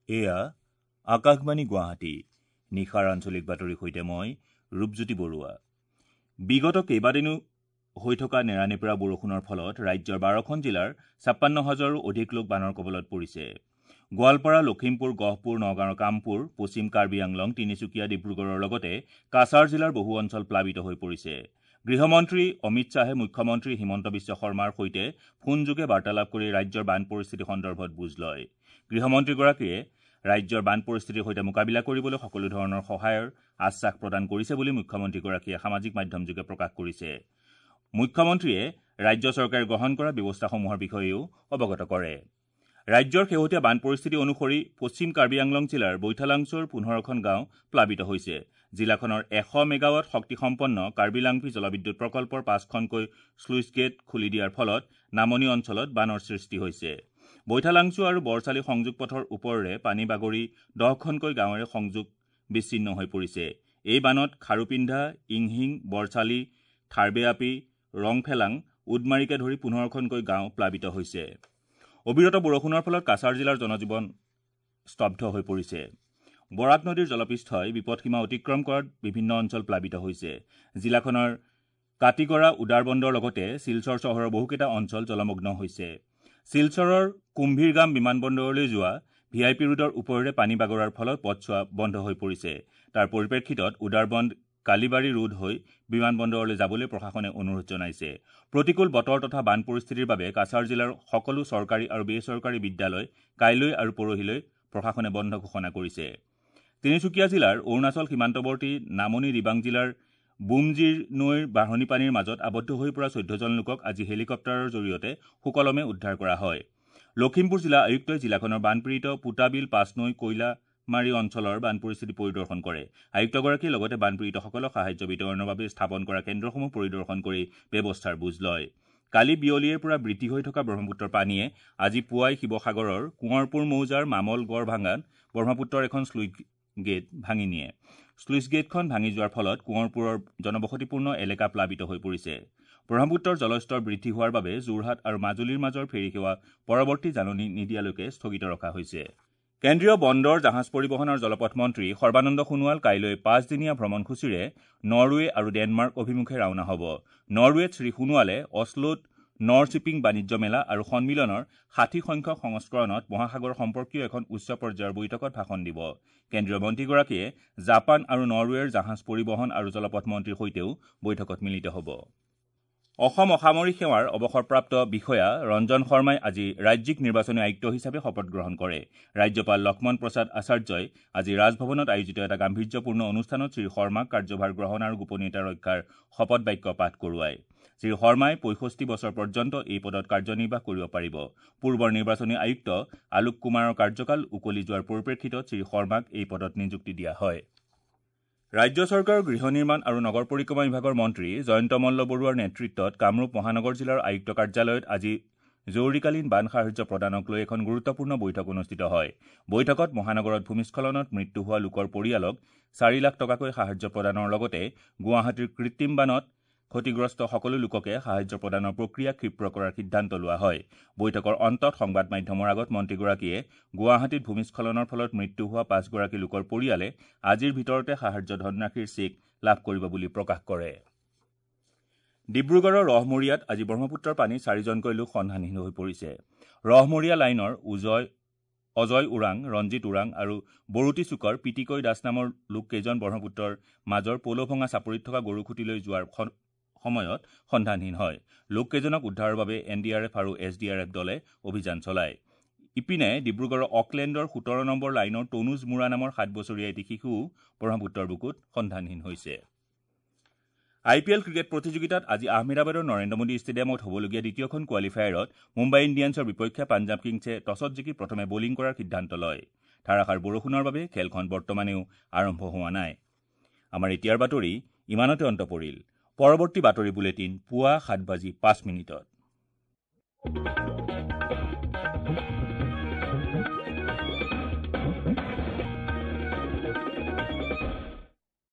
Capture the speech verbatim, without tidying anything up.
এয়া আকাশবাণী গুৱাহাটী নিশাৰ আঞ্চলিক বাতৰিৰ সৈতে মই ৰূপজ্যোতি বৰুৱা। বিগত কেইবাদিনো হৈ থকা নেৰানেপেৰা বৰষুণৰ ফলত ৰাজ্যৰ বাৰখন জিলাৰ ছাপ্পান্ন হাজাৰো অধিক লোক বানৰ কবলত পৰিছে। গোৱালপাৰা, লখিমপুৰ, গহপুৰ, নগাঁৱৰ কামপুৰ, পশ্চিম কাৰ্বি আংলং, তিনিচুকীয়া, ডিব্ৰুগড়ৰ লগতে কাছাৰ জিলাৰ বহু অঞ্চল প্লাবিত হৈ পৰিছে। গৃহমন্ত্ৰী অমিত শ্বাহে মুখ্যমন্ত্ৰী হিমন্ত বিশ্ব শৰ্মাৰ সৈতে ফোনযোগে বাৰ্তালাপ কৰি ৰাজ্যৰ বান পৰিস্থিতি সন্দৰ্ভত বুজ লয়। গৃহমন্ত্ৰীগৰাকীয়ে ৰাজ্যৰ বান পৰিস্থিতিৰ সৈতে মোকাবিলা কৰিবলৈ সকলো ধৰণৰ সহায়ৰ আশ্বাস প্ৰদান কৰিছে বুলি মুখ্যমন্ত্ৰীগৰাকীয়ে সামাজিক মাধ্যমযোগে প্ৰকাশ কৰিছে। মুখ্যমন্ত্ৰীয়ে ৰাজ্য চৰকাৰে গ্ৰহণ কৰা ব্যৱস্থাসমূহৰ বিষয়েও অৱগত কৰে। ৰাজ্যৰ শেহতীয়া বান পৰিস্থিতি অনুসৰি পশ্চিম কাৰ্বি আংলং জিলাৰ বৈঠালাংছৰ পোন্ধৰখন গাঁও প্লাবিত হৈছে। জিলাখনৰ এশ মেগাৱাট শক্তিসম্পন্ন কাৰ্বি-লাংভি জলবিদ্যুৎ প্ৰকল্পৰ পাঁচখনকৈ শ্লুইচ গেট খুলি দিয়াৰ ফলত নামনি অঞ্চলত বানৰ সৃষ্টি হৈছে। বৈঠালাংছু আৰু বৰচালি সংযোগ পথৰ ওপৰেৰে পানী বাগৰি দহখনকৈ গাঁৱেৰে সংযোগ বিচ্ছিন্ন হৈ পৰিছে। এই বানত খাৰুপিন্ধা, ইংহিং, বৰচালি, থাৰবেআপি, ৰংফেলাং, উডমাৰীকে ধৰি পোন্ধৰখনকৈ গাঁও প্লাবিত হৈছে। অবিৰত বৰষুণৰ ফলত কাছাৰ জিলাৰ জনজীৱন স্তব্ধ হৈ পৰিছে। বৰাক নদীৰ জলপৃষ্ঠই বিপদসীমা অতিক্ৰম কৰাত বিভিন্ন অঞ্চল প্লাবিত হৈছে। জিলাখনৰ কাটিগড়া উদাৰবন্দৰ লগতে শিলচৰ চহৰৰ বহুকেইটা অঞ্চল জলমগ্ন হৈছে। শিলচৰৰ কুম্ভীৰগাম বিমানবন্দৰলৈ যোৱা ভি আই পি ৰোডৰ ওপৰেৰে পানী বাগৰাৰ ফলত পথছোৱা বন্ধ হৈ পৰিছে। তাৰ পৰিপ্ৰেক্ষিতত উদাৰবন্দ কালিবাৰী ৰোড হৈ বিমানবন্দৰলৈ যাবলৈ প্ৰশাসনে অনুৰোধ জনাইছে। প্ৰতিকূল বতৰ তথা বান পৰিস্থিতিৰ বাবে কাছাৰ জিলাৰ সকলো চৰকাৰী আৰু বেচৰকাৰী বিদ্যালয় কাইলৈ আৰু পৰহিলৈ প্ৰশাসনে বন্ধ ঘোষণা কৰিছে। তিনিচুকীয়া জিলাৰ অৰুণাচল সীমান্তৱৰ্তী নামনি দিবাং জিলাৰ বুমজিৰ নৈৰ বাঢ়নী পানীৰ মাজত আবদ্ধ হৈ পৰা চৈধ্যজন লোকক আজি হেলিকপ্টাৰৰ জৰিয়তে সুকলমে উদ্ধাৰ কৰা হয়। লখিমপুৰ জিলা আয়ুক্তই জিলাখনৰ বানপীড়িত পুতাবিল, পাঁচনৈ, কৈলামাৰী অঞ্চলৰ বান পৰিস্থিতি পৰিদৰ্শন কৰে। আয়ুক্তগৰাকীয়ে লগতে বানপীড়িতসকলক সাহায্য বিতৰণৰ বাবে স্থাপন কৰা কেন্দ্ৰসমূহ পৰিদৰ্শন কৰি ব্যৱস্থাৰ বুজ লয়। কালি বিয়লিৰে পৰা বৃদ্ধি হৈ থকা ব্ৰহ্মপুত্ৰৰ পানীয়ে আজি পুৱাই শিৱসাগৰৰ কোঁৱৰপুৰ মৌজাৰ মামল গড়ভাঙাত ব্ৰহ্মপুত্ৰৰ এখন শ্লুইচ গেট ভাঙি নিয়ে। শ্লুইচ গেটখন ভাঙি যোৱাৰ ফলত কোঁৱৰপুৰৰ জনবসতিপূৰ্ণ এলেকা প্লাবিত হৈ পৰিছে। ব্ৰহ্মপুত্ৰৰ জলস্তৰ বৃদ্ধি হোৱাৰ বাবে যোৰহাট আৰু মাজুলীৰ মাজৰ ফেৰী সেৱা পৰৱৰ্তী জাননী নিদিয়ালৈকে স্থগিত ৰখা হৈছে। কেন্দ্ৰীয় বন্দৰ, জাহাজ পৰিবহণ আৰু জলপথ মন্ত্ৰী সৰ্বানন্দ সোণোৱাল কাইলৈ পাঁচদিনীয়া ভ্ৰমণসূচীৰে নৰৱে আৰু ডেনমাৰ্ক অভিমুখে ৰাওনা হ'ব। নৰৱেত শ্ৰী সোণোৱালে অশ্লোত নৰ শ্বিপিং বাণিজ্য মেলা আৰু সন্মিলনৰ ষাঠি সংখ্যক সংস্কৰণত মহাসাগৰ সম্পৰ্কীয় এখন উচ্চ পৰ্যায়ৰ বৈঠকত ভাষণ দিব। কেন্দ্ৰীয় মন্ত্ৰীগৰাকীয়ে জাপান আৰু নৰৱেৰ জাহাজ পৰিবহণ আৰু জলপথ মন্ত্ৰীৰ সৈতেও বৈঠকত মিলিত হ'ব। অসম অসামৰিক সেৱাৰ অৱসৰপ্ৰাপ্ত বিষয়া ৰঞ্জন শৰ্মাই আজি ৰাজ্যিক নিৰ্বাচনী আয়ুক্ত হিচাপে শপত গ্ৰহণ কৰে। ৰাজ্যপাল লক্ষ্মণ প্ৰসাদ আচাৰ্যই আজি ৰাজভৱনত আয়োজিত এটা গাম্ভীৰ্যপূৰ্ণ অনুষ্ঠানত শ্ৰী শৰ্মাক কাৰ্যভাৰ গ্ৰহণ আৰু গোপনীয়তা ৰক্ষাৰ শপত বাক্য পাঠ কৰোৱায়। শ্ৰী শৰ্মাই পঁয়ষষ্ঠি বছৰ পৰ্যন্ত এই পদত কাৰ্যনিৰ্বাহ কৰিব পাৰিব। পূৰ্বৰ নিৰ্বাচনী আয়ুক্ত আলোক কুমাৰৰ কাৰ্যকাল উকলি যোৱাৰ পৰিপ্ৰেক্ষিতত শ্ৰী শৰ্মাক এই পদত নিযুক্তি দিয়া হয়। ৰাজ্য চৰকাৰৰ গৃহ নিৰ্মাণ আৰু নগৰ পৰিক্ৰমা বিভাগৰ মন্ত্ৰী জয়ন্ত মল্ল বৰুৱাৰ নেতৃত্বত কামৰূপ মহানগৰ জিলাৰ আয়ুক্ত কাৰ্যালয়ত আজি জৰুৰীকালীন বান সাহায্য প্ৰদানক লৈ এখন গুৰুত্বপূৰ্ণ বৈঠক অনুষ্ঠিত হয়। বৈঠকত মহানগৰত ভূমিস্খলনত মৃত্যু হোৱা লোকৰ পৰিয়ালক চাৰি লাখ টকাকৈ সাহায্য প্ৰদানৰ লগতে গুৱাহাটীৰ কৃত্ৰিম বানত ক্ষতিগ্ৰস্ত সকলো লোককে সাহায্য প্ৰদানৰ প্ৰক্ৰিয়া ক্ষীপ্ৰ কৰাৰ সিদ্ধান্ত লোৱা হয়। বৈঠকৰ অন্তত সংবাদ মাধ্যমৰ আগত মন্ত্ৰীগৰাকীয়ে গুৱাহাটীত ভূমিস্খলনৰ ফলত মৃত্যু হোৱা পাঁচগৰাকী লোকৰ পৰিয়ালে আজিৰ ভিতৰতে সাহায্য ধনৰাশিৰ চেক লাভ কৰিব বুলি প্ৰকাশ কৰে। ডিব্ৰুগড়ৰ ৰহমৰীয়াত আজি ব্ৰহ্মপুত্ৰৰ পানীত চাৰিজনকৈ লোক সন্ধানহীন হৈ পৰিছে। ৰহমৰীয়া লাইনৰ উজয় অজয় ওৰাং, ৰঞ্জিত ওৰাং আৰু বৰুতি চুকৰ পিটিকৈ দাস নামৰ লোককেইজন ব্ৰহ্মপুত্ৰৰ মাজৰ পলভঙা চাপৰিত থকা গৰুখুটিলৈ যোৱাৰ সময়ত সন্ধানহীন হয়। লোককেইজনক উদ্ধাৰৰ বাবে এন ডি আৰ এফ আৰু এছ ডি আৰ এফ দলে অভিযান চলায়। ইপিনে ডিব্ৰুগড়ৰ অকলেণ্ডৰ সোতৰ নম্বৰ লাইনৰ তনুজ মুৰা নামৰ সাত বছৰীয়া এটি শিশুও ব্ৰহ্মপুত্ৰৰ বুকুত সন্ধানহীন হৈছে। আই পি এল ক্ৰিকেট প্ৰতিযোগিতাত আজি আহমেদাবাদৰ নৰেন্দ্ৰ মোদী ষ্টেডিয়ামত হ'বলগীয়া দ্বিতীয়খন কোৱালিফায়াৰত মুম্বাই ইণ্ডিয়ানছৰ বিপক্ষে পাঞ্জাৱ কিংছে টছত জিকি প্ৰথমে বলিং কৰাৰ সিদ্ধান্ত লয়। ধাৰাসাৰ বৰষুণৰ বাবে খেলখন বৰ্তমানেও আৰম্ভ হোৱা নাই। আমাৰ এতিয়াৰ বাতৰি ইমানতে অন্ত পৰিল। পৰৱৰ্তী বাতৰি বুলেটিন পুৱা সাত বাজি পাঁচ মিনিটত।